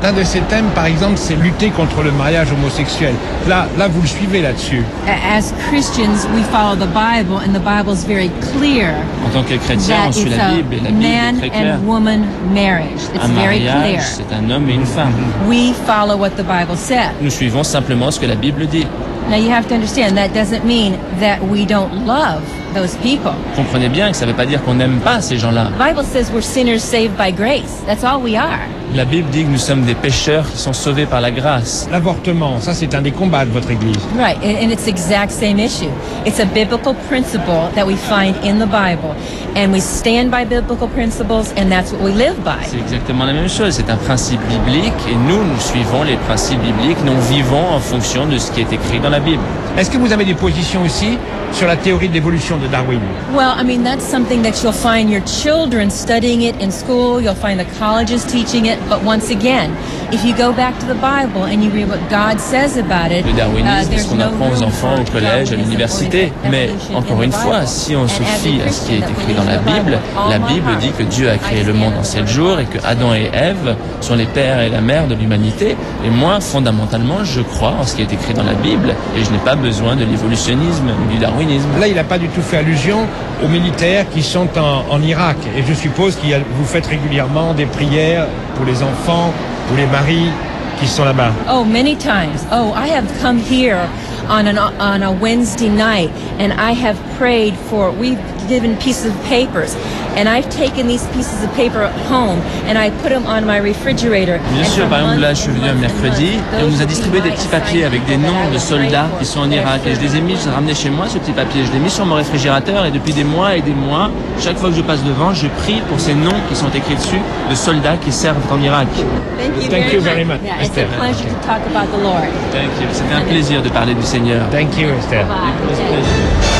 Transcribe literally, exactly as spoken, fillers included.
L'un de ces thèmes, par exemple, c'est lutter contre le mariage homosexuel. Là, là, vous le suivez là-dessus. As Christians, we follow the Bible, and the Bible is very clear. En tant que chrétien, on That suit it's la a Bible, et la Bible est man très claire. and woman marriage. It's Un very clear. mariage, c'est un homme et une femme. We follow what the Bible said. Nous suivons simplement ce que la Bible dit. Now you have to understand that doesn't mean that we don't love those people. Comprenez bien que ça ne veut pas dire qu'on n'aime pas ces gens-là. The Bible says we're sinners saved by grace. That's all we are. La Bible dit que nous sommes des pécheurs qui sont sauvés par la grâce. L'avortement, ça c'est un des combats de votre Église. Right, and, and it's the exact same issue. It's a biblical principle that we find in the Bible, and we stand by biblical principles, and that's what we live by. C'est exactement la même chose. C'est un principe biblique et nous, nous suivons les principes bibliques. Nous vivons en fonction de ce qui est écrit dans la Bible. Est-ce que vous avez des positions aussi sur la théorie de l'évolution de Darwin? Well, I mean, that's something that you'll find your children studying it in school. You'll find the colleges teaching it. But once again, if you go back to the Bible and you read what God says about it, Le darwinisme, uh, c'est there's ce qu'on no apprend aux room enfants for au collège, à Darwinism l'université. or Mais evolution encore in une the fois, Bible. si on se And as a fie à ce qui est Christian that écrit dans la believes in the Bible, Bible, la all my Bible heart, dit que Dieu a créé I le stand monde en with sept the jours et Bible. que Adam et Ève sont les pères et la mère de l'humanité. Et moi, fondamentalement, je crois en ce qui est écrit dans la Bible et je n'ai pas besoin de l'évolutionnisme ou du darwinisme. Là, il n'a pas du tout fait allusion aux militaires qui sont en, en Irak. Et je suppose que vous faites régulièrement des prières pour les enfants ou les maris qui sont là-bas. Oh, many times. Oh, I have come here on an on a Wednesday night, and I have prayed for. We've given pieces of papers, and I've taken these pieces of paper home, and I put them on my refrigerator. Bien And sûr, for par exemple, months là, je suis and venu un months and mercredi months, et on those nous a would be distribué des my petits papiers avec des assigned noms people de that I would soldats pray qui sont en for. Irak. Et je les ai mis, je les ai ramenés chez moi, ce petit papier. Je l'ai mis sur mon réfrigérateur et depuis des mois et des mois, chaque fois que je passe devant, je prie pour ces noms qui sont écrits dessus de soldats qui servent en Irak. Thank you, Thank very, you very much, Yeah, it's Esther. a pleasure to talk about the Lord. C'était un plaisir de parler du Seigneur. Thank you, Esther. Bye. Plaisir.